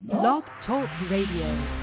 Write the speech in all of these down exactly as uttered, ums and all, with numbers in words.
Blog Talk Radio.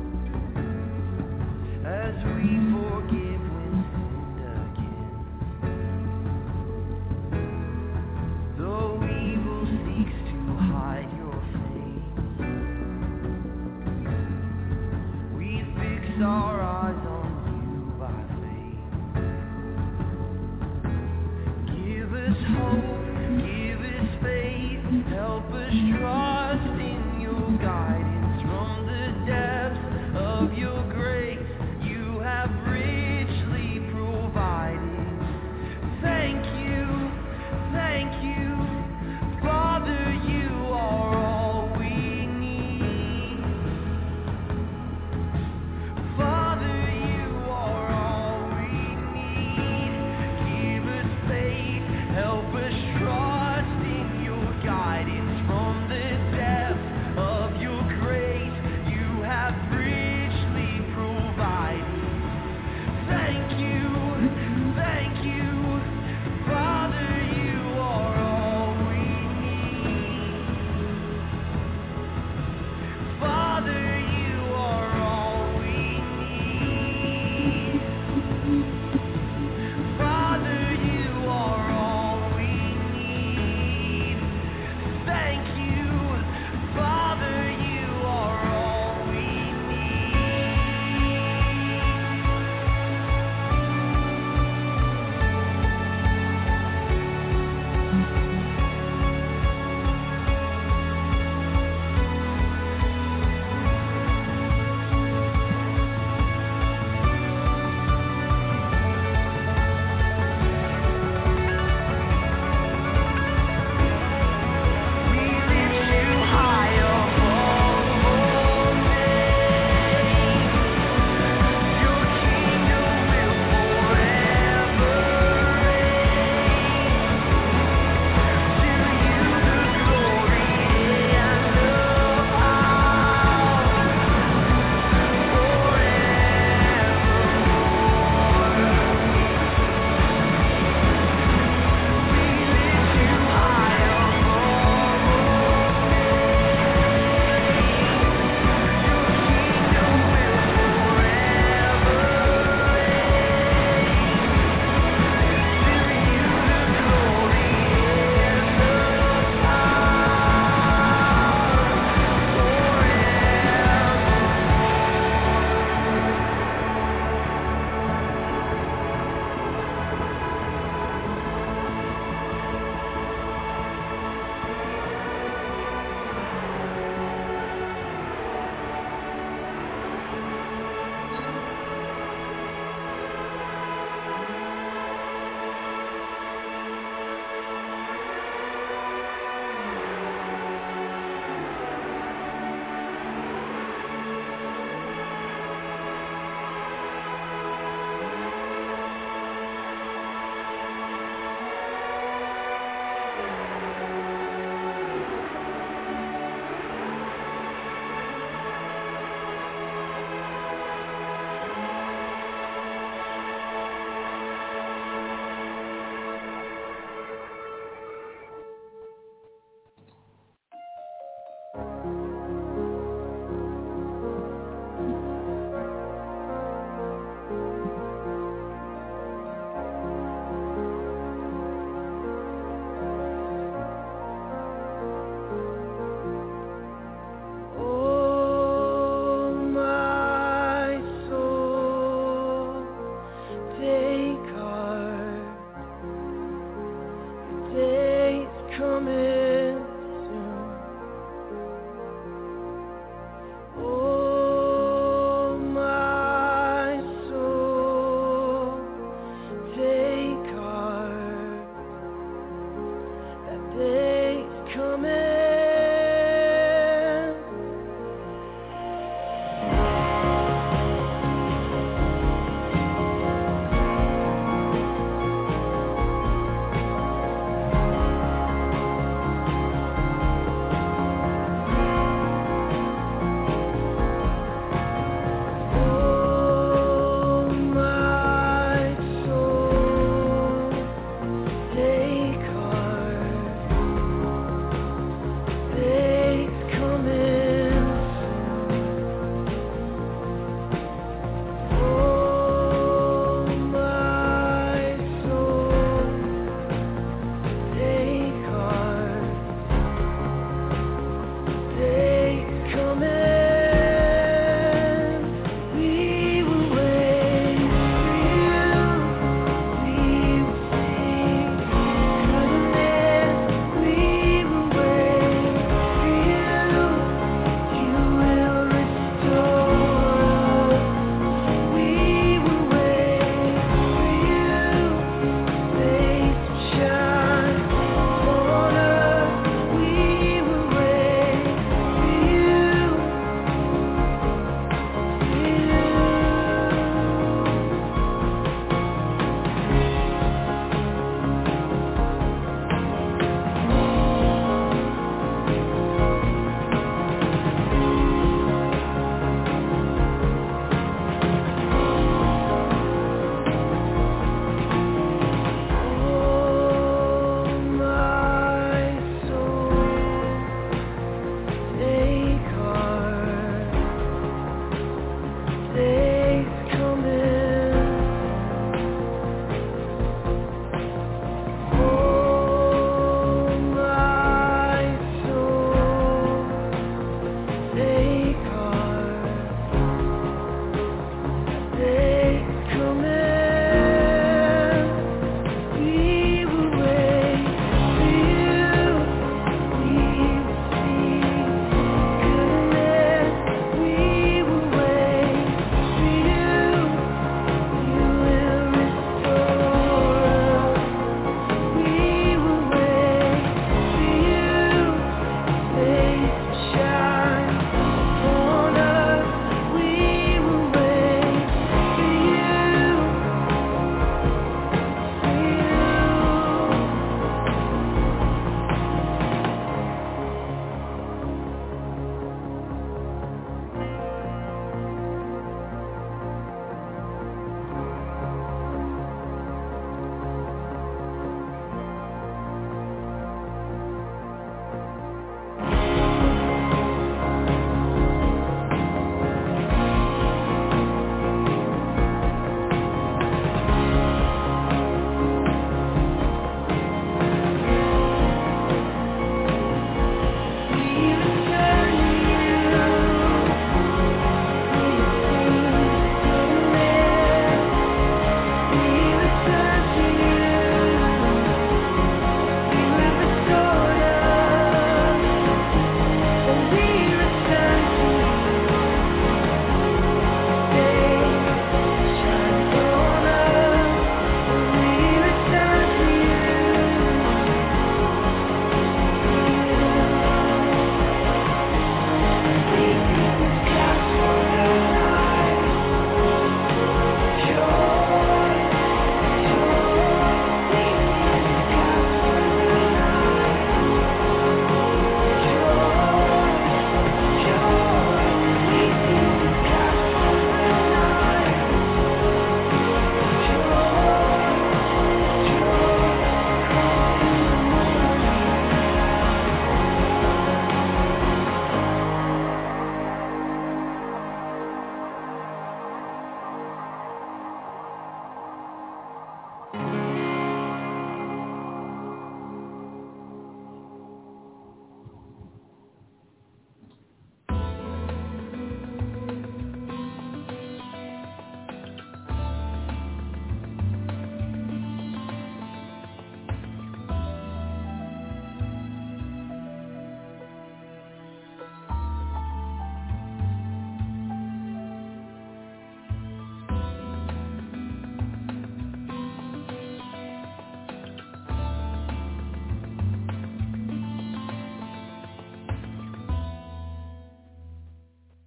As we forgive when sinned against.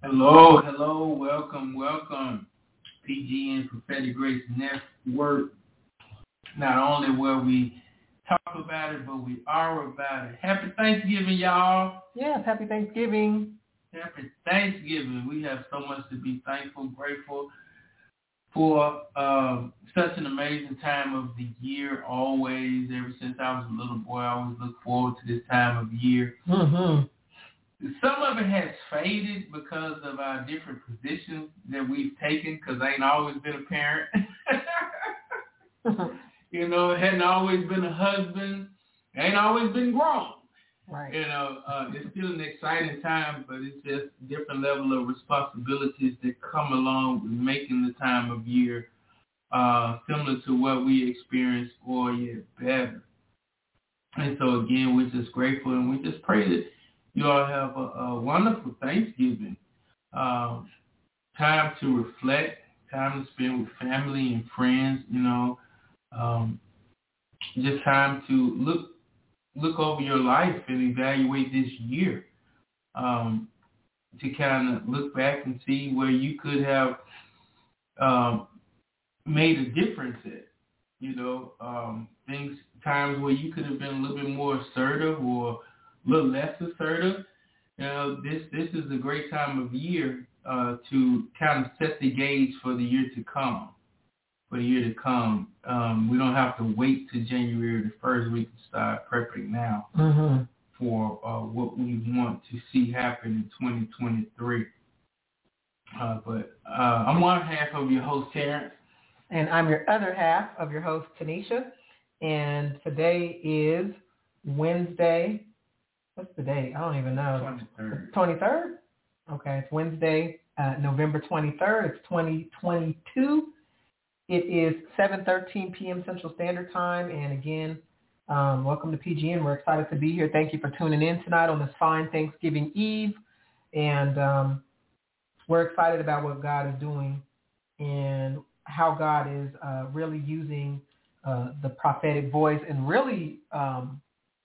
Hello, hello, welcome, welcome. P G N Prophetic Grace Network. Not only where we talk about it, but we are about it. Happy Thanksgiving, y'all. Yes, happy Thanksgiving. Happy Thanksgiving. We have so much to be thankful, grateful for. Um, such an amazing time of the year, always. Ever since I was a little boy, I always look forward to this time of year. Mm-hmm. Some of it has faded because of our different positions that we've taken, because I ain't always been a parent. You know, it hadn't always been a husband. It ain't always been grown. Right. You know, uh, it's still an exciting time, but it's just different level of responsibilities that come along with making the time of year uh, similar to what we experienced or yet better. And so, again, we're just grateful, and we just pray that you all have a, a wonderful Thanksgiving, um, time to reflect, time to spend with family and friends, you know, um, just time to look look over your life and evaluate this year, um, to kind of look back and see where you could have um, made a difference at, you know, um, things, times where you could have been a little bit more assertive or a little less assertive. You know, this this is a great time of year uh, to kind of set the gauge for the year to come. For the year to come, um, we don't have to wait till January the first. We can start prepping now mm-hmm. for uh, what we want to see happen in twenty twenty-three. Uh, but uh, I'm one half of your host, Terrence. And I'm your other half of your host, Tanisha. And today is Wednesday. What's the date? I don't even know. twenty-third. twenty-third? Okay, it's Wednesday, uh, November twenty-third. It's twenty twenty-two. It is seven thirteen p.m. Central Standard Time. And again, um, welcome to P G N. We're excited to be here. Thank you for tuning in tonight on this fine Thanksgiving Eve. And um, we're excited about what God is doing and how God is uh, really using uh, the prophetic voice and really um,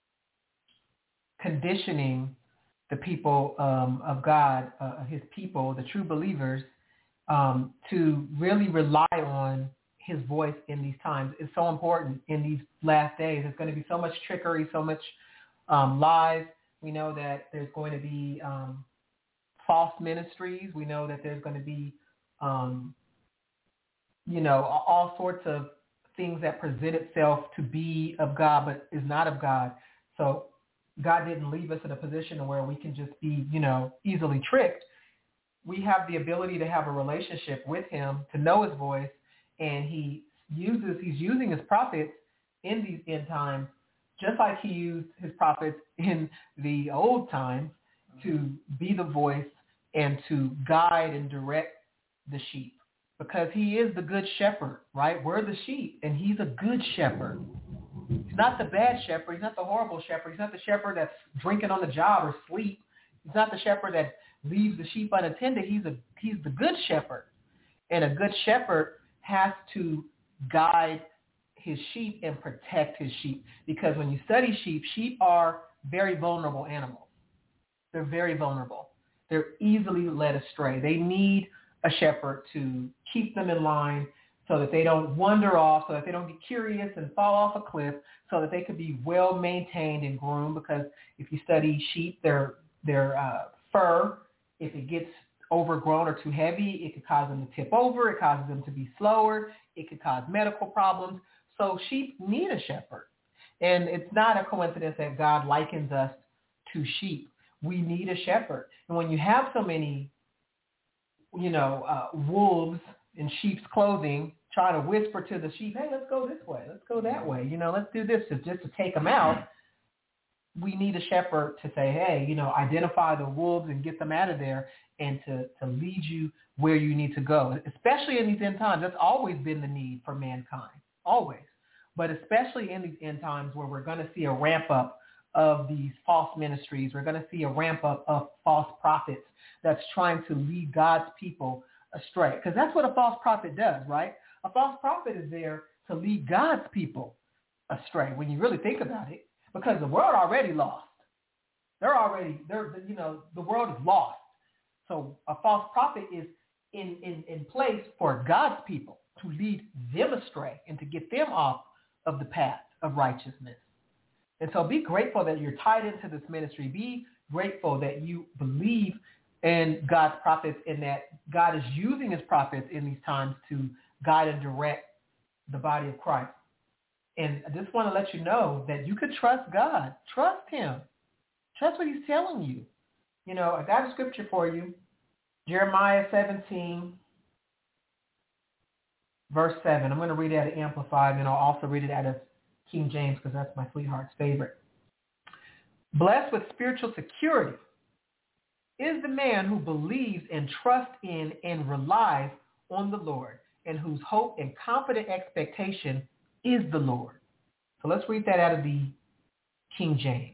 conditioning the people um, of God, uh, his people, the true believers, um, to really rely on his voice in these times. It's so important in these last days. There's going to be so much trickery, so much um, lies. We know that there's going to be um, false ministries. We know that there's going to be, um, you know, all sorts of things that present itself to be of God but is not of God. So God didn't leave us in a position where we can just be, you know, easily tricked. We have the ability to have a relationship with him, to know his voice, and he uses, he's using his prophets in these end times, just like he used his prophets in the old times to be the voice and to guide and direct the sheep, because he is the good shepherd, right? We're the sheep, and he's a good shepherd. He's not the bad shepherd. He's not the horrible shepherd. He's not the shepherd that's drinking on the job or sleep. He's not the shepherd that leaves the sheep unattended. He's a he's the good shepherd. And a good shepherd has to guide his sheep and protect his sheep. Because when you study sheep, sheep are very vulnerable animals. They're very vulnerable. They're easily led astray. They need a shepherd to keep them in line so that they don't wander off, so that they don't get curious and fall off a cliff, so that they could be well maintained and groomed. Because if you study sheep, their their uh, fur, if it gets overgrown or too heavy, it could cause them to tip over. It causes them to be slower. It could cause medical problems. So sheep need a shepherd. And it's not a coincidence that God likens us to sheep. We need a shepherd. And when you have so many, you know, uh, wolves in sheep's clothing trying to whisper to the sheep, hey, let's go this way. Let's go that way. You know, let's do this just, just to take them out. We need a shepherd to say, hey, you know, identify the wolves and get them out of there, and to, to lead you where you need to go. Especially in these end times, that's always been the need for mankind, always. But especially in these end times where we're going to see a ramp up of these false ministries, we're going to see a ramp up of false prophets that's trying to lead God's people astray. Because that's what a false prophet does, right? A false prophet is there to lead God's people astray when you really think about it, because the world already lost. They're already, they're, you know, the world is lost. So a false prophet is in, in, in place for God's people to lead them astray and to get them off of the path of righteousness. And so be grateful that you're tied into this ministry. Be grateful that you believe in God's prophets and that God is using his prophets in these times to guide and direct the body of Christ. And I just want to let you know that you could trust God. Trust him. Trust what he's telling you. You know, I got a scripture for you. Jeremiah seventeen, verse seven. I'm going to read it out of Amplified, and I'll also read it out of King James because that's my sweetheart's favorite. Blessed with spiritual security is the man who believes and trusts in and relies on the Lord, and whose hope and confident expectation is the Lord. So let's read that out of the King James.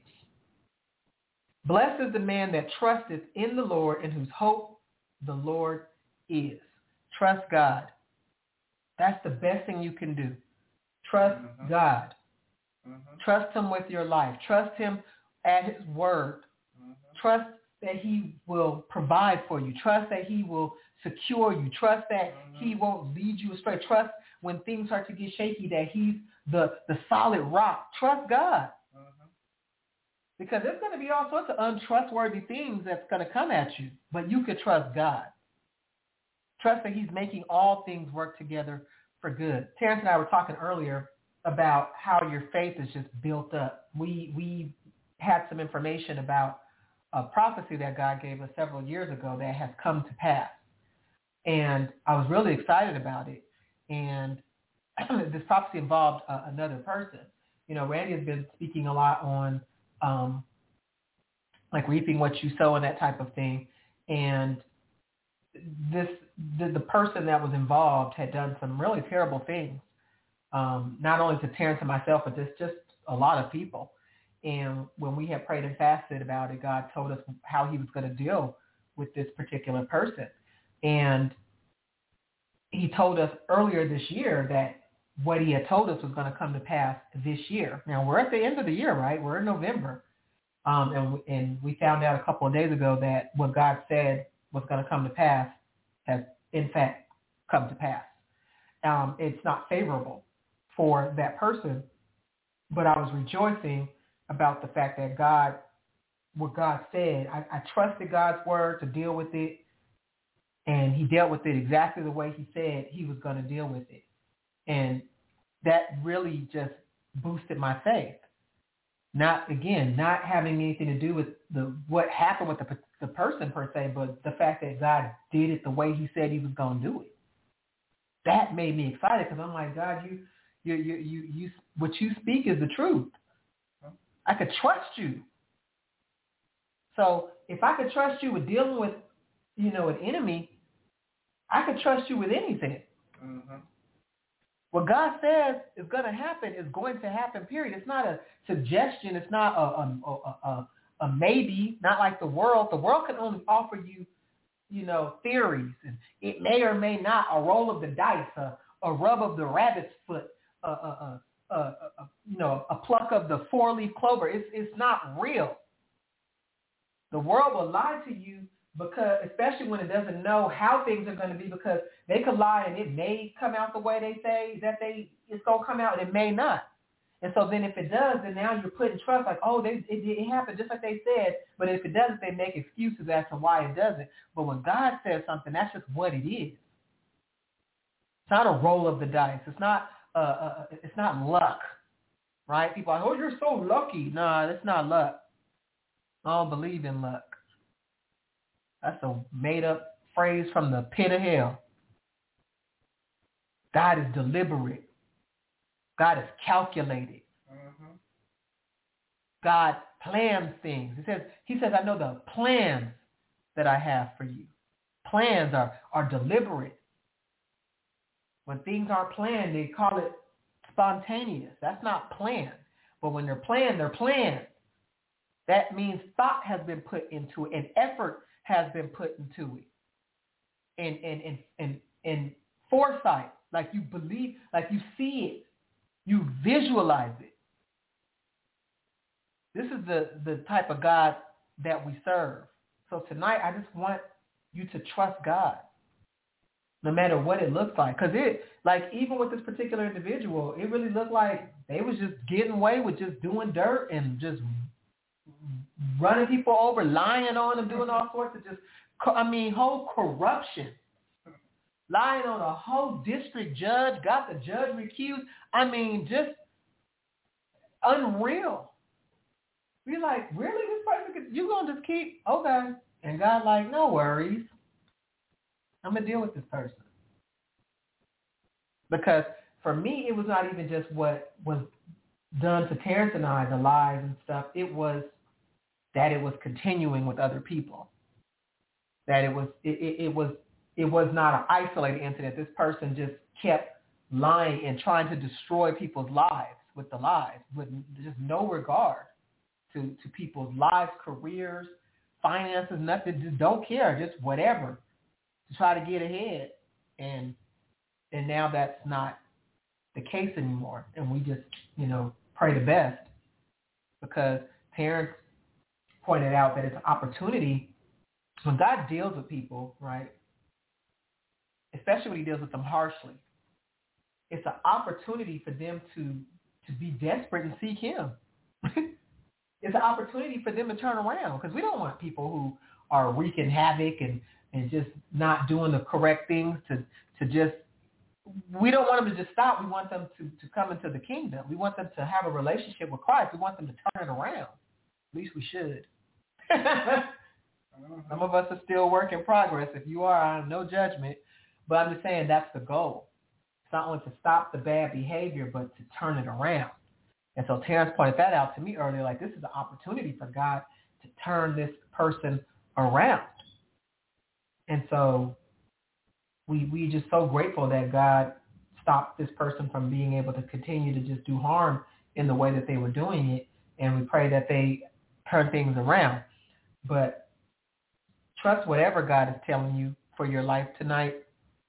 Blessed is the man that trusteth in the Lord, and whose hope the Lord is. Trust God. That's the best thing you can do. Trust mm-hmm. God. Mm-hmm. Trust him with your life. Trust him at his word. Mm-hmm. Trust that he will provide for you. Trust that he will secure you. Trust that mm-hmm. he won't lead you astray. Trust when things start to get shaky that he's the, the solid rock. Trust God. Mm-hmm. Because there's going to be all sorts of untrustworthy things that's going to come at you. But you could trust God. Trust that he's making all things work together for good. Terrence and I were talking earlier about how your faith is just built up. We we had some information about a prophecy that God gave us several years ago that has come to pass. And I was really excited about it. And this prophecy involved uh, another person. You know, Randy has been speaking a lot on um, like reaping what you sow and that type of thing. And this the, the person that was involved had done some really terrible things, um, not only to Terrence and myself, but just, just a lot of people. And when we had prayed and fasted about it, God told us how he was going to deal with this particular person. And he told us earlier this year that what he had told us was going to come to pass this year. Now, we're at the end of the year, right? We're in November. Um, and, and we found out a couple of days ago that what God said was going to come to pass has, in fact, come to pass. Um, it's not favorable for that person, but I was rejoicing about the fact that God, what God said, I, I trusted God's word to deal with it, and he dealt with it exactly the way he said he was going to deal with it. And that really just boosted my faith. Not, again, not having anything to do with the what happened with the, the person per se, but the fact that God did it the way he said he was going to do it. That made me excited because I'm like, God, you, you, you, you, you, what you speak is the truth. I could trust you. So if I could trust you with dealing with, you know, an enemy, I could trust you with anything. Mm-hmm. What God says is going to happen is going to happen, period. It's not a suggestion. It's not a, a, a, a maybe, not like the world. The world can only offer you, you know, theories. And it may or may not, a roll of the dice, a, a rub of the rabbit's foot, a, a, a, a, a, you know, a pluck of the four-leaf clover. It's, it's not real. The world will lie to you because, especially when it doesn't know how things are going to be, because they could lie and it may come out the way they say that they it's going to come out, and it may not. And so then if it does, then now you're putting trust like, oh, they, it, it happened just like they said. But if it doesn't, they make excuses as to why it doesn't. But when God says something, that's just what it is. It's not a roll of the dice. It's not uh, uh, it's not luck, right? People are like, oh, you're so lucky. No, that's not luck. I don't believe in luck. That's a made-up phrase from the pit of hell. God is deliberate. God is calculated. Mm-hmm. God plans things. He says, he says, I know the plans that I have for you. Plans are, are deliberate. When things aren't planned, they call it spontaneous. That's not planned. But when they're planned, they're planned. That means thought has been put into it, and effort has been put into it. And and and and, and foresight, like you believe, like you see it, you visualize it. This is the, the type of God that we serve. So tonight, I just want you to trust God, no matter what it looks like. Because it, like, even with this particular individual, it really looked like they was just getting away with just doing dirt and just running people over, lying on them, doing all sorts of just, I mean, whole corruption. Lying on a whole district judge, got the judge recused. I mean, just unreal. We're like, really? This person, could, you going to just keep, okay. And God like, no worries. I'm going to deal with this person. Because for me, it was not even just what was done to Terrence and I, the lies and stuff. It was that it was continuing with other people. That it was, it, it, it was, it was not an isolated incident. This person just kept lying and trying to destroy people's lives with the lies, with just no regard to, to people's lives, careers, finances, nothing. Just don't care, just whatever, to try to get ahead. And and now that's not the case anymore. And we just, you know, pray the best, because parents pointed out that it's an opportunity when God deals with people, right? Especially when he deals with them harshly. It's an opportunity for them to, to be desperate and seek him. It's an opportunity for them to turn around, because we don't want people who are wreaking havoc and, and just not doing the correct things to, to just, we don't want them to just stop. We want them to, to come into the kingdom. We want them to have a relationship with Christ. We want them to turn it around. At least we should. Some of us are still work in progress. If you are, I have no judgment. But I'm just saying that's the goal. It's not only to stop the bad behavior, but to turn it around. And so Terrence pointed that out to me earlier, like this is an opportunity for God to turn this person around. And so we we just so grateful that God stopped this person from being able to continue to just do harm in the way that they were doing it. And we pray that they turn things around. But trust whatever God is telling you for your life tonight.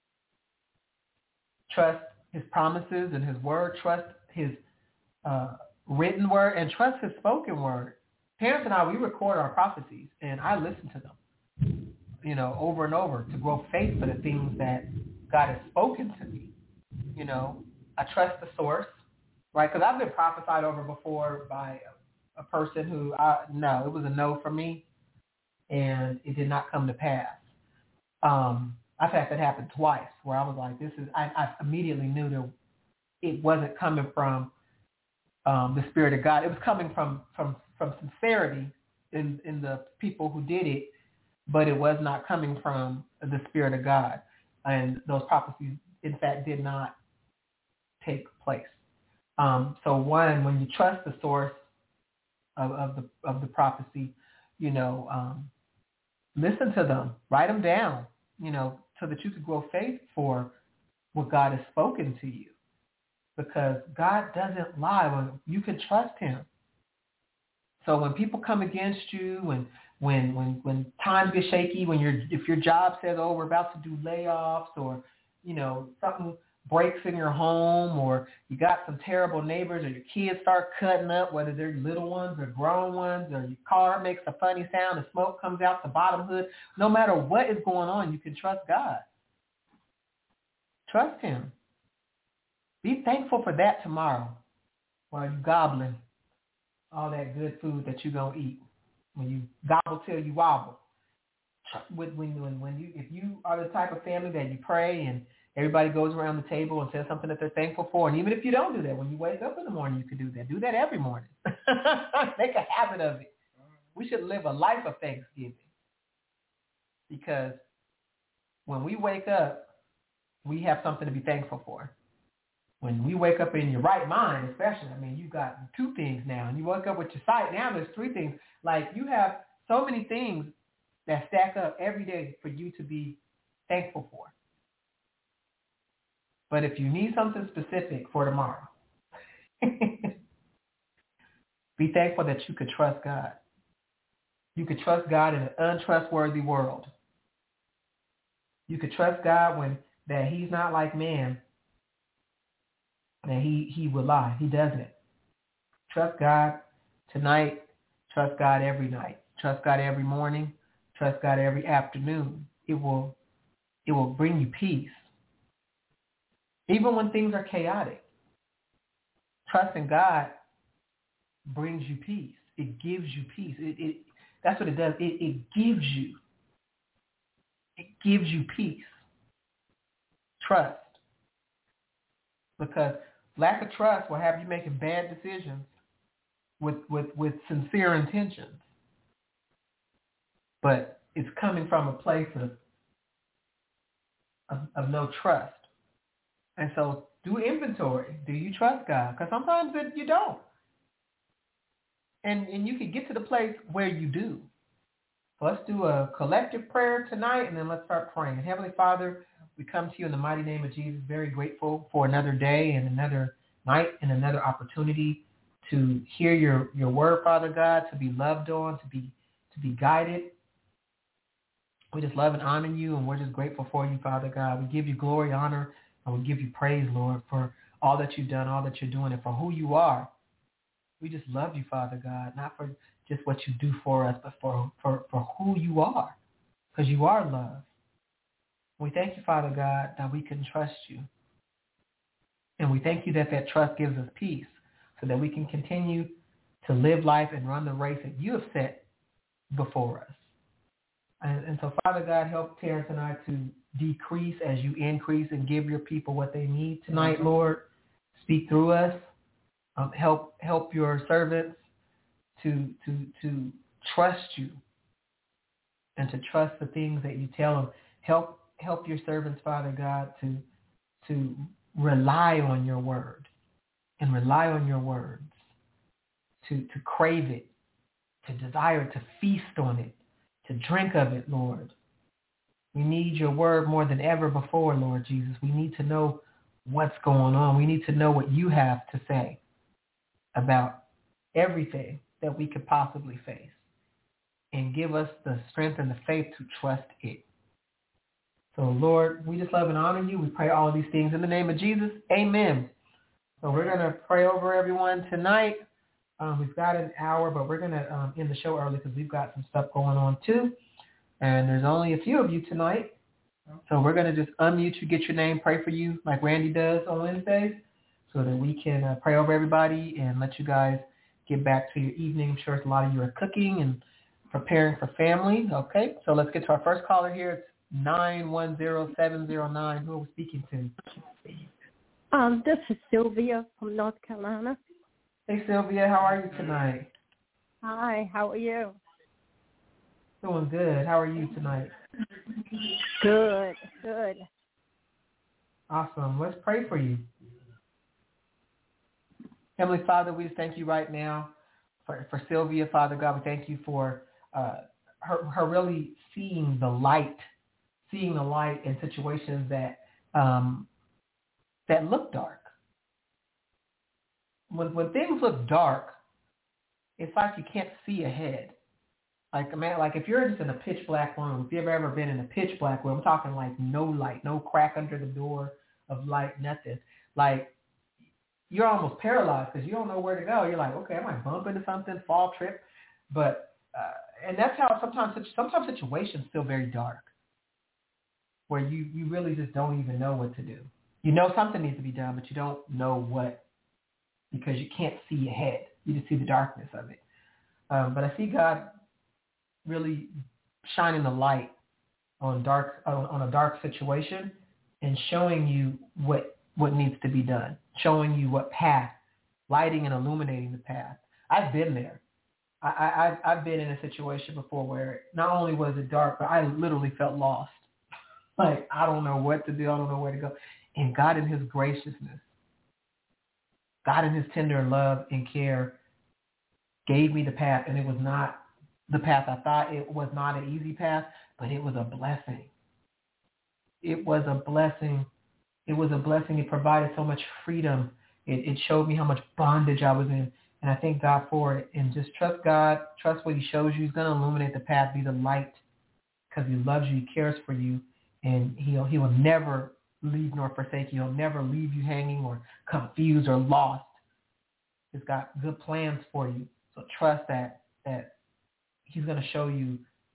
Trust his promises and his word. Trust his uh, written word, and trust his spoken word. Parents and I, we record our prophecies, and I listen to them, you know, over and over to grow faith for the things that God has spoken to me. You know, I trust the source, right? Because I've been prophesied over before by a, a person who, I, no, it was a no for me, and it did not come to pass. Um, I've had that happen twice where I was like, this is, I, I immediately knew that it wasn't coming from um, the Spirit of God. It was coming from, from, from sincerity in, in the people who did it, but it was not coming from the Spirit of God. And those prophecies, in fact, did not take place. Um, so one, when you trust the source of, of the of the prophecy, you know, um, listen to them, write them down, you know, so that you can grow faith for what God has spoken to you. Because God doesn't lie. When you can trust him. So when people come against you, when when when when times get shaky, when you're if your job says, oh, we're about to do layoffs, or you know something breaks in your home, or you got some terrible neighbors, or your kids start cutting up, whether they're little ones or grown ones, or your car makes a funny sound and smoke comes out the bottom hood. No matter what is going on, you can trust God. Trust him. Be thankful for that tomorrow while you're gobbling all that good food that you're going to eat. When you gobble till you wobble. When, when, when you, if you are the type of family that you pray and everybody goes around the table and says something that they're thankful for, and even if you don't do that, when you wake up in the morning, you can do that. Do that every morning. Make a habit of it. We should live a life of thanksgiving. Because when we wake up, we have something to be thankful for. When we wake up in your right mind, especially, I mean, you got two things now. And you wake up with your sight. Now there's three things. Like, you have so many things that stack up every day for you to be thankful for. But if you need something specific for tomorrow, be thankful that you could trust God. You could trust God in an untrustworthy world. You could trust God when that he's not like man. And he, he will lie. He doesn't. Trust God tonight. Trust God every night. Trust God every morning. Trust God every afternoon. it will it will bring you peace. Even when things are chaotic, trusting God brings you peace. It gives you peace. It, it that's what it does. It, it gives you. It gives you peace. Trust. Because lack of trust will have you making bad decisions with, with, with sincere intentions. But it's coming from a place of, of, of no trust. And so do inventory. Do you trust God? Because sometimes it, you don't. And, and you can get to the place where you do. So let's do a collective prayer tonight, and then let's start praying. Heavenly Father, we come to you in the mighty name of Jesus, very grateful for another day and another night and another opportunity to hear your, your word, Father God, to be loved on, to be to be guided. We just love and honor you, and we're just grateful for you, Father God. We give you glory, honor, and we give you praise, Lord, for all that you've done, all that you're doing, and for who you are. We just love you, Father God, not for just what you do for us, but for, for, for who you are, because you are love. We thank you, Father God, that we can trust you. And we thank you that that trust gives us peace so that we can continue to live life and run the race that you have set before us. And, and so, Father God, help Terrence and I to decrease as you increase and give your people what they need tonight, Lord. Speak through us. Um, help help your servants to to to trust you and to trust the things that you tell them. Help help your servants, Father God, to to rely on your word and rely on your words, to to crave it, to desire, to feast on it, to drink of it, Lord. We need your word more than ever before, Lord Jesus. We need to know what's going on. We need to know what you have to say about everything that we could possibly face, and give us the strength and the faith to trust it. So, Lord, we just love and honor you. We pray all these things in the name of Jesus. Amen. So we're going to pray over everyone tonight. Um, we've got an hour, but we're going to um, end the show early because we've got some stuff going on too. And there's only a few of you tonight. So we're going to just unmute you, get your name, pray for you like Randy does on Wednesdays, so that we can uh, pray over everybody and let you guys get back to your evening. I'm sure it's a lot of you are cooking and preparing for family. Okay, so let's get to our first caller here. It's nine one zero seven zero nine. Who are we speaking to? Um, this is Sylvia from North Carolina. Hey, Sylvia, how are you tonight? Hi, how are you? Doing good. How are you tonight? Good, good. Awesome. Let's pray for you. Heavenly Father, we just thank you right now for, for Sylvia, Father God. We thank you for uh, her, her really seeing the light, seeing the light in situations that um, that look dark. When when things look dark, it's like you can't see ahead. Like man, like if you're just in a pitch black room, if you've ever been in a pitch black room, I'm talking like no light, no crack under the door of light, nothing. Like you're almost paralyzed because you don't know where to go. You're like, okay, I might bump into something, fall, trip. But, uh, and that's how sometimes, sometimes situations feel very dark, where you, you really just don't even know what to do. You know something needs to be done, but you don't know what, because you can't see ahead. You just see the darkness of it. Um, but I see God really shining the light on dark on, on a dark situation and showing you what what needs to be done, showing you what path, lighting and illuminating the path. I've been there. I, I, I've, I've been in a situation before where not only was it dark, but I literally felt lost. Like, I don't know what to do. I don't know where to go. And God in his graciousness, God in his tender love and care gave me the path. And it was not the path I thought. It was not an easy path, but it was a blessing. It was a blessing. It was a blessing. It provided so much freedom. It, it showed me how much bondage I was in. And I thank God for it. And just trust God. Trust what he shows you. He's going to illuminate the path, be the light, because he loves you. He cares for you. And he'll, he will never leave nor forsake you. He'll never leave you hanging or confused or lost. He's got good plans for you. So trust that, that he's going to show you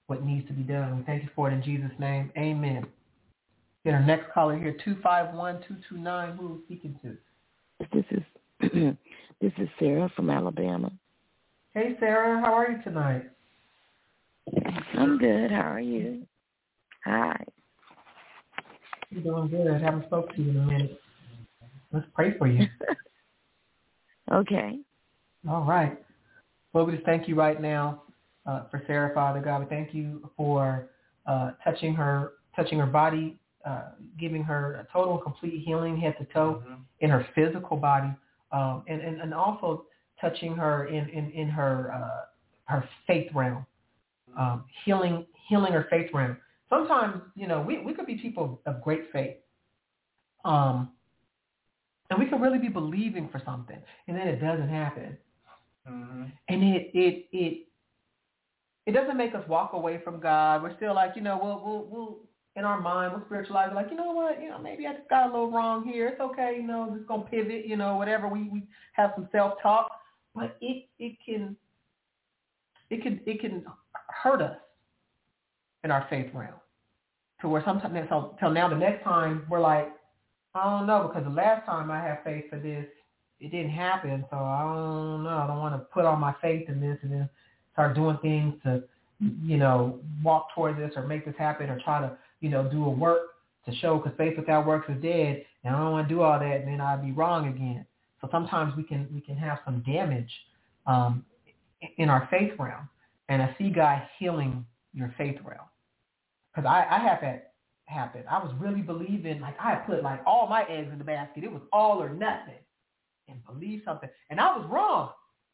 what needs to be done. We thank you for it in Jesus' name. Amen. Get our next caller here, two five one, two two nine. Who are we speaking to? This is this is Sarah from Alabama. Hey, Sarah. How are you tonight? I'm good. How are you? Hi. I'm doing good. Haven't spoken to you in a minute. Let's pray for you. Okay. All right. Lord, we just thank you right now uh, for Sarah, Father God. We thank you for uh, touching her, touching her body, uh, giving her a total and complete healing head to toe mm-hmm. in her physical body, um, and, and, and also touching her in, in, in her uh, her faith realm, um, healing healing her faith realm. Sometimes, you know, we, we could be people of great faith, um, and we could really be believing for something, and then it doesn't happen. Mm-hmm. And it, it it it doesn't make us walk away from God. We're still like, you know, we'll we'll we'll in our mind we'll spiritualize, like, you know what, you know, maybe I just got a little wrong here. It's okay, you know, just gonna pivot, you know, whatever. We, we have some self talk, but it it can it can it can hurt us in our faith realm. To where sometimes until so, now the next time we're like, I don't know, because the last time I had faith for this, it didn't happen, so I don't know. I don't want to put all my faith in this and then start doing things to, you know, walk towards this or make this happen or try to, you know, do a work to show, because faith without works is dead, and I don't want to do all that, and then I'd be wrong again. So sometimes we can we can have some damage um, in our faith realm, and I see God healing your faith realm, because I, I had that happen. I was really believing, like I had put like all my eggs in the basket. It was all or nothing. And believe something. And I was wrong.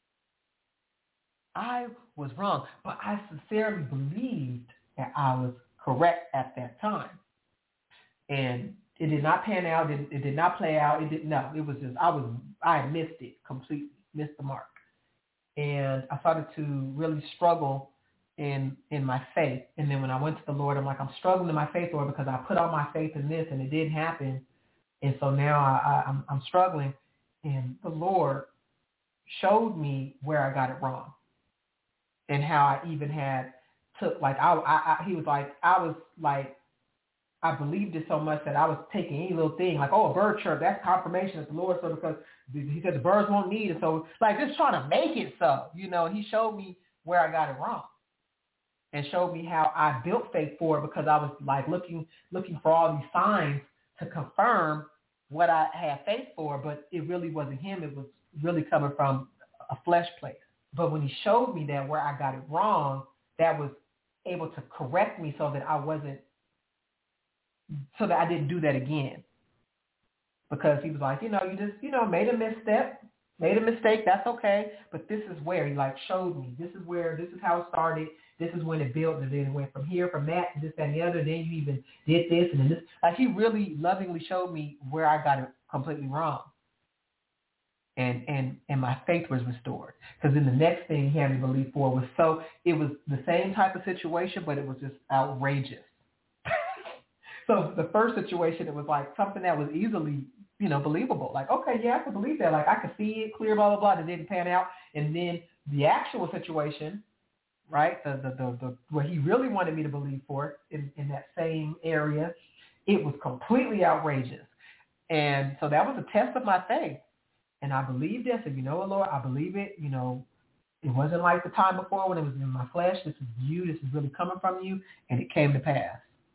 I was wrong. But I sincerely believed that I was correct at that time. And it did not pan out. It, it did not play out. It didn't, no, it was just, I was, I missed it completely, missed the mark. And I started to really struggle in, in my faith. And then when I went to the Lord, I'm like, I'm struggling in my faith, Lord, because I put all my faith in this and it didn't happen. And so now I, I, I'm, I'm struggling. And the Lord showed me where I got it wrong and how I even had took, like, I, I, I he was like, I was like, I believed it so much that I was taking any little thing, like, oh, a bird chirp, that's confirmation that the Lord said, because he said the birds won't need it. So, like, just trying to make it so, you know, he showed me where I got it wrong and showed me how I built faith for it, because I was, like, looking looking for all these signs to confirm what I had faith for, but it really wasn't him. It was really coming from a flesh place. But when he showed me that where I got it wrong, that was able to correct me so that I wasn't, so that I didn't do that again. Because he was like, you know, you just, you know, made a misstep, made a mistake, that's okay. But this is where he like showed me, this is where, this is how it started. This is when it built, and then it went from here, from that, to this, that, and the other. Then you even did this, and then this. Like, he really lovingly showed me where I got it completely wrong. And and and my faith was restored. Because then the next thing he had me believe for was so, it was the same type of situation, but it was just outrageous. So the first situation, it was like something that was easily, you know, believable. Like, okay, yeah, I can believe that. Like, I could see it clear, blah, blah, blah. It didn't pan out. And then the actual situation, right, the, the, the, the what he really wanted me to believe for in, in that same area, it was completely outrageous. And so that was a test of my faith. And I believed it. I said, you know what, Lord, I believe it. You know, it wasn't like the time before when it was in my flesh. This is you. This is really coming from you. And it came to pass.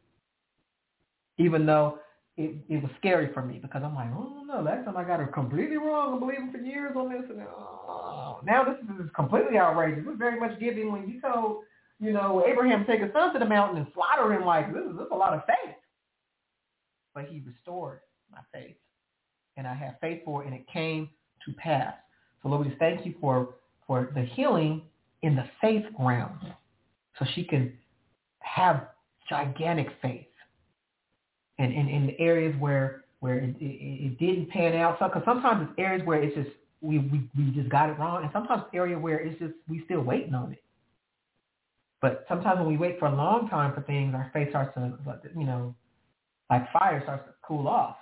Even though it, it was scary for me, because I'm like, oh, no, last time I got it completely wrong. I'm believing for years on this. And oh, now this is completely outrageous. It was very much giving when you told, you know, Abraham to take his son to the mountain and slaughter him. Like, this is, this is a lot of faith. But he restored my faith. And I had faith for it, and it came to pass. So Lord, we just thank you for, for the healing in the faith realm, so she can have gigantic faith. And in, in the areas where where it, it, it didn't pan out, because so, sometimes it's areas where it's just we, we we just got it wrong, and sometimes it's area where it's just we still waiting on it. But sometimes when we wait for a long time for things, our faith starts to, you know, like fire starts to cool off.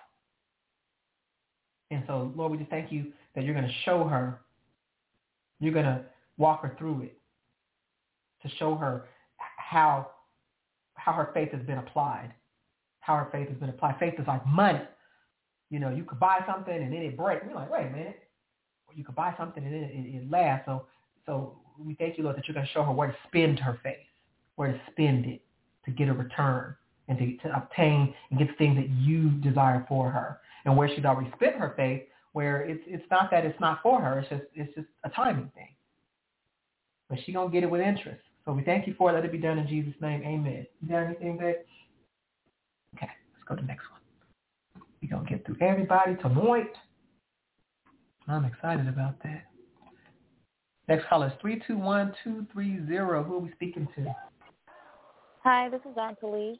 And so, Lord, we just thank you that you're going to show her, you're going to walk her through it, to show her how how her faith has been applied. How her faith has been applied. Faith is like money. You know, you could buy something and then it breaks. You're like, wait a minute. Or you could buy something and then it, it, it lasts. So, so we thank you, Lord, that you're going to show her where to spend her faith, where to spend it to get a return and to, to obtain and get the things that you desire for her. And where she's already spent her faith, where it's it's not that it's not for her. It's just it's just a timing thing. But she's going to get it with interest. So we thank you for it. Let it be done in Jesus' name. Amen. Is there anything, babe? Okay, let's go to the next one. We're going to get through everybody tonight. I'm excited about that. Next caller is three two one, two three zero. Who are we speaking to? Hi, this is Aunt Talise.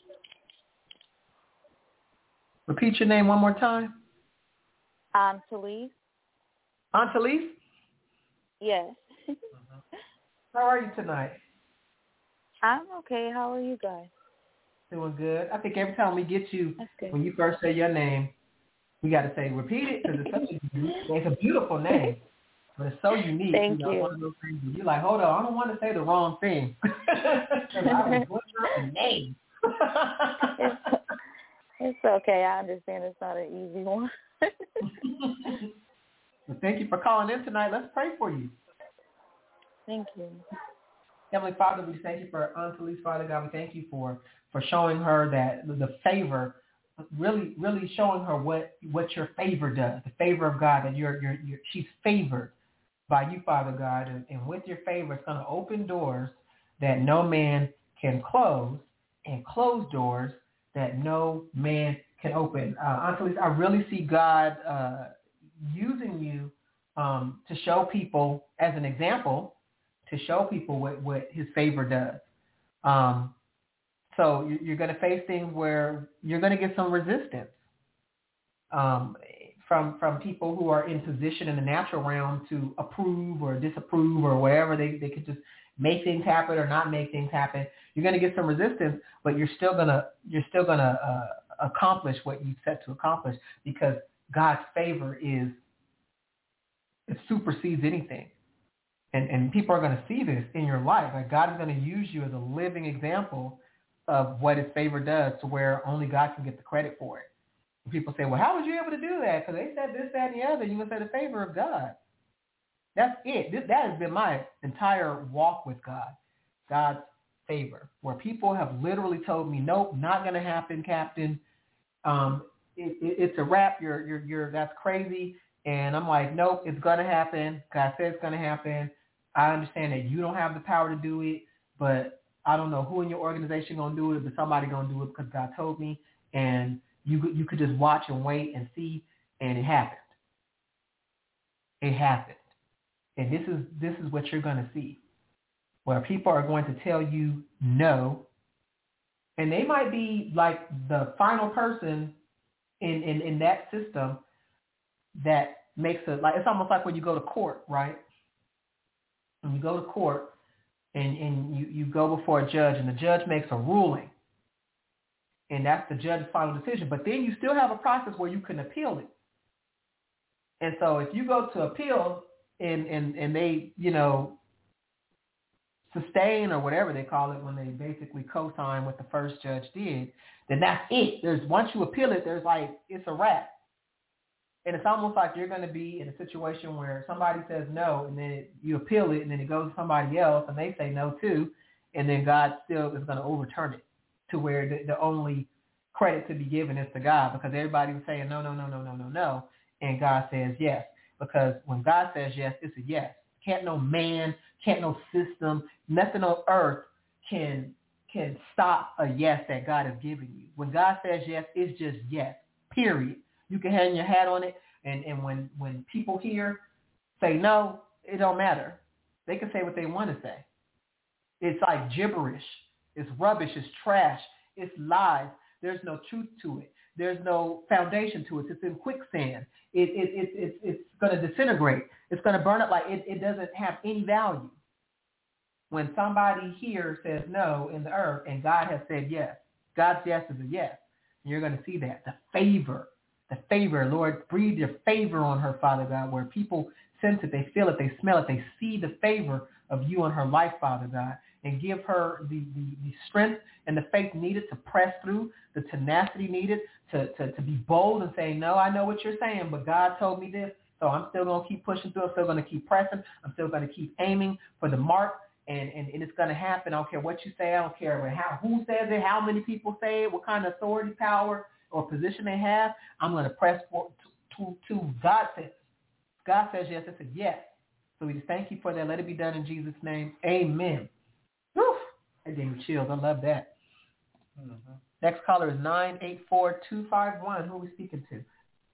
Repeat your name one more time. Aunt Talise. Aunt Talise? Yes. How are you tonight? I'm okay. How are you guys? Doing good. I think every time we get you, good. when you first say your name, we got to say, repeat it, because it's such a, it's a beautiful name, but it's so unique. Thank you. Know, you. one of those things where you're like, hold on, I don't want to say the wrong thing. Because I was butchering the name. it's, it's okay. I understand it's not an easy one. Well, thank you for calling in tonight. Let's pray for you. Thank you. Heavenly Father, we thank you for Aunt Talise, Father God. We thank you for, for showing her that the favor, really, really showing her what, what your favor does, the favor of God, that you're, you're, you're she's favored by you, Father God, and, and with your favor, it's going to open doors that no man can close, and close doors that no man can open. Uh, Aunt Talise, I really see God uh, using you um, to show people, as an example, to show people what, what his favor does. Um, so you're, you're going to face things where you're going to get some resistance um, from from people who are in position in the natural realm to approve or disapprove or whatever. They, they could just make things happen or not make things happen. You're going to get some resistance, but you're still going to you're still going to uh, accomplish what you set to accomplish, because God's favor is it supersedes anything. And, and people are going to see this in your life. Like God is going to use you as a living example of what his favor does, to where only God can get the credit for it. And people say, well, how was you able to do that? Because they said this, that, and the other. You're going to say the favor of God. That's it. This, that has been my entire walk with God. God's favor, where people have literally told me, nope, not going to happen, Captain. Um, it, it, it's a wrap. You're, you're, you're, that's crazy. And I'm like, nope, it's going to happen. God said it's going to happen. I understand that you don't have the power to do it, but I don't know who in your organization going to do it, but somebody going to do it because God told me. And you you could just watch and wait and see, and it happened. It happened. And this is this is what you're going to see, where people are going to tell you no, and they might be like the final person in, in, in that system that makes it, like, it's almost like when you go to court, right? When you go to court and, and you, you go before a judge, and the judge makes a ruling, and that's the judge's final decision. But then you still have a process where you can appeal it. And so if you go to appeal and, and, and they, you know, sustain or whatever they call it when they basically co-sign what the first judge did, then that's it. There's once you appeal it, there's like, it's a wrap. And it's almost like you're going to be in a situation where somebody says no, and then it, you appeal it, and then it goes to somebody else, and they say no too, and then God still is going to overturn it to where the, the only credit to be given is to God, because everybody was saying no, no, no, no, no, no, no, and God says yes. Because when God says yes, it's a yes. Can't no man, can't no system, nothing on earth can can stop a yes that God has given you. When God says yes, it's just yes, period. You can hang your hat on it, and, and when, when people here say no, it don't matter. They can say what they want to say. It's like gibberish. It's rubbish. It's trash. It's lies. There's no truth to it. There's no foundation to it. It's in quicksand. It, it, it, it, it's going to disintegrate. It's going to burn up. Like it, it doesn't have any value. When somebody here says no in the earth and God has said yes, God's yes is a yes. And you're going to see that. The favor. The favor, Lord, breathe your favor on her, Father God, where people sense it, they feel it, they smell it, they see the favor of you on her life, Father God. and give her the, the, the strength and the faith needed to press through, the tenacity needed to, to, to be bold and say, no, I know what you're saying, but God told me this, so I'm still going to keep pushing through. I'm still going to keep pressing. I'm still going to keep aiming for the mark, and, and, and it's going to happen. I don't care what you say. I don't care how, who says it, how many people say it, what kind of authority, power, or position they have. I'm going to press for, to, to, to God says. God says yes. I said yes. So we just thank you for that. Let it be done in Jesus' name. Amen. Whew. That gave me chills. I love that. Mm-hmm. Next caller is nine eight four two five one. Who are we speaking to?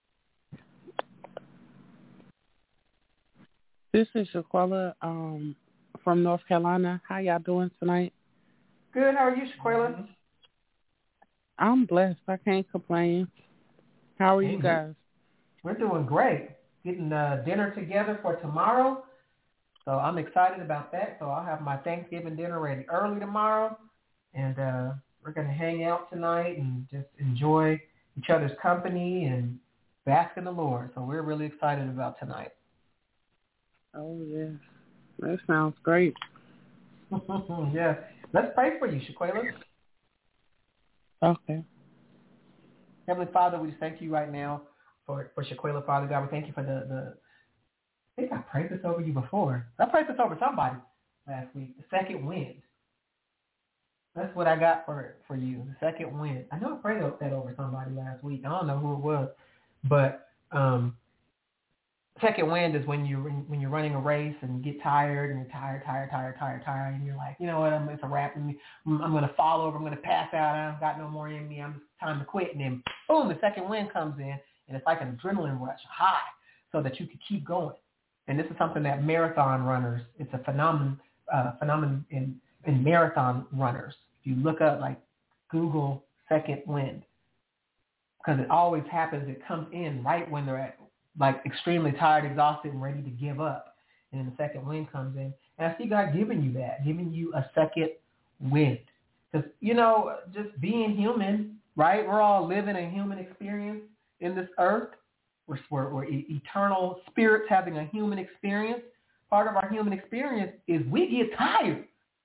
This is Shaquilla um, from North Carolina. How y'all doing tonight? Good. How are you, Shaquilla? Mm-hmm. I'm blessed. I can't complain. How are mm-hmm. you guys? We're doing great. Getting uh, dinner together for tomorrow. So I'm excited about that. So I'll have my Thanksgiving dinner ready early tomorrow. And uh, we're going to hang out tonight and just enjoy each other's company and bask in the Lord. So we're really excited about tonight. Oh, yes. That sounds great. Yeah. Let's pray for you, Shaquilla. Okay. Heavenly Father, we just thank you right now for, for Shaquilla, Father God. We thank you for the, the, I think I prayed this over you before. I prayed this over somebody last week, the second wind. That's what I got for for you, the second wind. I know I prayed that over somebody last week. I don't know who it was, but um, second wind is when you when you're running a race and you get tired and you're tired, tired, tired, tired, tired, and you're like, you know what? I'm, it's a wrap. I'm, I'm going to fall over. I'm going to pass out. I don't got no more in me. I'm just time to quit. And then boom, the second wind comes in, and it's like an adrenaline rush, high, so that you can keep going. And this is something that marathon runners, it's a phenomenon, uh, phenomenon in, in marathon runners. If you look up, like, Google second wind, because it always happens. It comes in right when they're at, like, extremely tired, exhausted, and ready to give up. And then the second wind comes in. And I see God giving you that, giving you a second wind. Because, you know, just being human, right? We're all living a human experience in this earth. We're, we're, we're eternal spirits having a human experience. Part of our human experience is we get tired.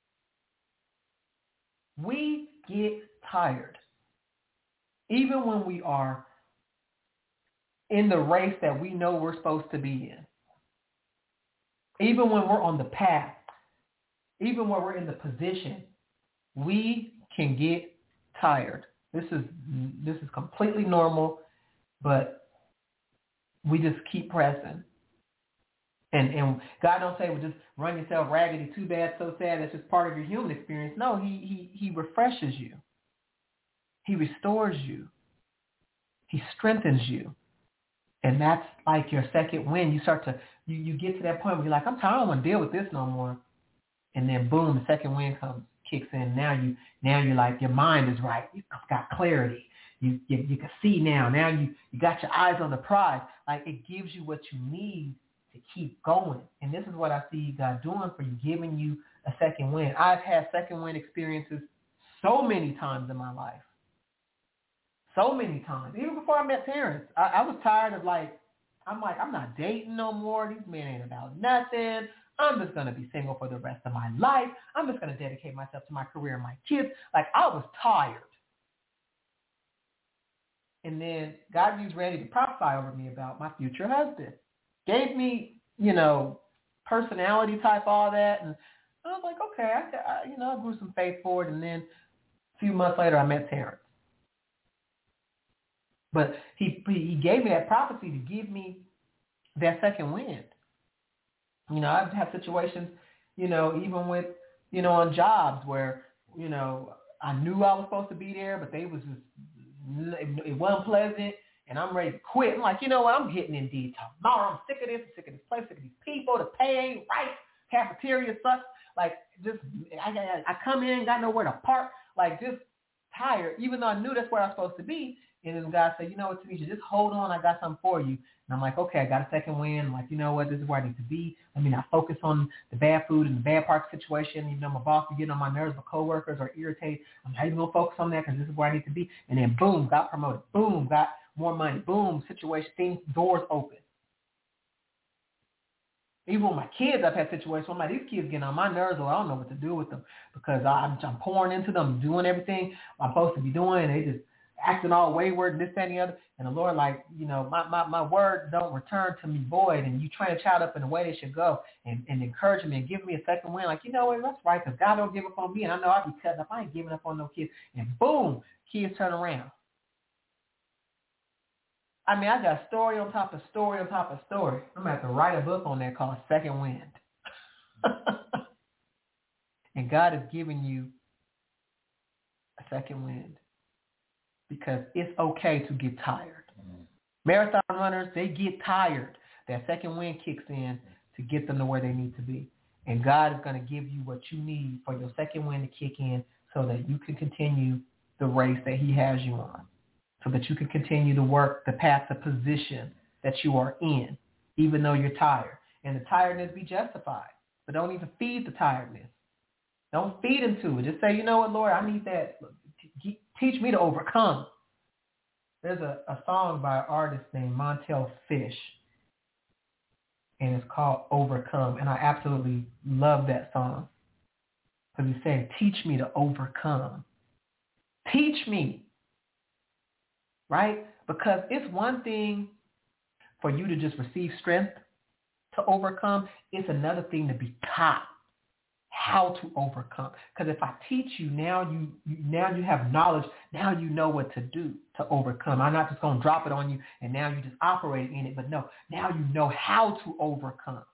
We get tired. Even when we are in the race that we know we're supposed to be in. Even when we're on the path. Even when we're in the position, we can get tired. This is this is completely normal, but we just keep pressing. And and God don't say, well, just run yourself raggedy, too bad, so sad. That's just part of your human experience. No, he he he refreshes you. He restores you. He strengthens you. And that's like your second wind. You start to, you, you get to that point where you're like, I'm tired, I don't want to deal with this no more. And then boom, the second wind comes, kicks in. Now you, now you're like, your mind is right. You got clarity. You, you, you can see now. Now you, you got your eyes on the prize. Like, it gives you what you need to keep going. And this is what I see God doing for you, giving you a second wind. I've had second wind experiences so many times in my life. So many times. Even before I met Terrence, I, I was tired of, like, I'm like, I'm not dating no more. These men ain't about nothing. I'm just going to be single for the rest of my life. I'm just going to dedicate myself to my career and my kids. Like, I was tired. And then God was ready to prophesy over me about my future husband. Gave me, you know, personality type, all that. And I was like, okay, I, I, you know, I grew some faith forward. And then a few months later, I met Terrence. But he he gave me that prophecy to give me that second wind. You know, I've had situations, you know, even with, you know, on jobs where, you know, I knew I was supposed to be there, but they was just, it wasn't pleasant, and I'm ready to quit. I'm like, you know what, I'm getting Indeed tomorrow. I'm sick of this, I'm sick of this place, sick of these people. The pay ain't right. Cafeteria sucks. Like, just, I, I, I come in, got nowhere to park. Like, just tired, even though I knew that's where I was supposed to be. And then God said, you know what, Tanisha, just hold on. I got something for you. And I'm like, okay, I got a second wind. I'm like, you know what, this is where I need to be. I mean, I focus on the bad food and the bad park situation. You know, my boss is getting on my nerves, my coworkers are irritated. I'm not even going to focus on that because this is where I need to be. And then boom, got promoted. Boom, got more money. Boom, situation, things, doors open. Even with my kids, I've had situations where I'm like, these kids getting on my nerves, or I don't know what to do with them because I'm, I'm pouring into them, doing everything I'm supposed to be doing, and they just acting all wayward and this, that, and the other. And the Lord, like, you know, my, my, my word don't return to me void, and you train a child up in the way they should go, and, and encourage me and give me a second win. Like, you know what, that's right, because God don't give up on me, and I know I'll be cutting up. I ain't giving up on no kids. And boom, kids turn around. I mean, I got story on top of story on top of story. I'm going to have to write a book on that called Second Wind. And God is giving you a second wind because it's okay to get tired. Mm-hmm. Marathon runners, they get tired. That second wind kicks in to get them to where they need to be. And God is going to give you what you need for your second wind to kick in so that you can continue the race that he has you on, so that you can continue to work the path, the position that you are in, even though you're tired. And the tiredness be justified. But don't even feed the tiredness. Don't feed into it. Just say, you know what, Lord, I need that. Teach me to overcome. There's a, a song by an artist named Montel Fish, and it's called Overcome. And I absolutely love that song because he's saying, teach me to overcome. Teach me. Right? Because it's one thing for you to just receive strength to overcome. It's another thing to be taught how to overcome. Because if I teach you, now you, you now you have knowledge. Now you know what to do to overcome. I'm not just going to drop it on you and now you just operate in it. But no, now you know how to overcome.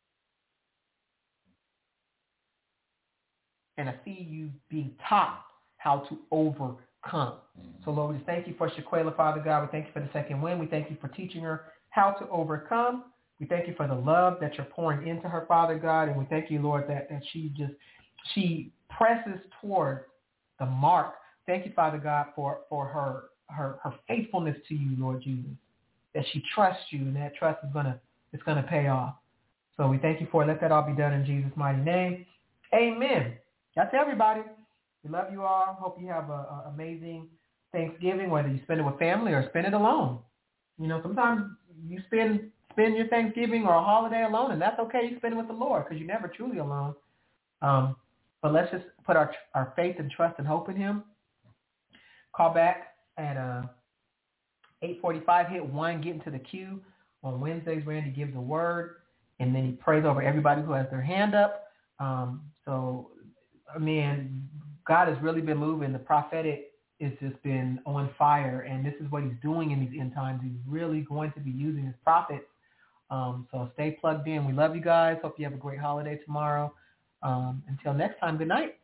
And I see you being taught how to overcome. Come. So, Lord, we thank you for Shaquela, Father God. We thank you for the second wind. We thank you for teaching her how to overcome. We thank you for the love that you're pouring into her, Father God. And we thank you, Lord, that, that she just, she presses toward the mark. Thank you, Father God, for, for her, her, her faithfulness to you, Lord Jesus, that she trusts you, and that trust is going to, it's going to pay off. So we thank you for it. Let that all be done in Jesus' mighty name. Amen. That's everybody. We love you all. Hope you have an amazing Thanksgiving, whether you spend it with family or spend it alone. You know, sometimes you spend spend your Thanksgiving or a holiday alone, and that's okay. You spend it with the Lord because you're never truly alone. Um, but let's just put our our faith and trust and hope in him. Call back at uh, eight forty-five, hit one, get into the queue. On Wednesdays, Randy gives a word, and then he prays over everybody who has their hand up. Um, so, I mean, God has really been moving. The prophetic has just been on fire, and this is what he's doing in these end times. He's really going to be using his prophets. Um, so stay plugged in. We love you guys. Hope you have a great holiday tomorrow. Um, until next time, good night.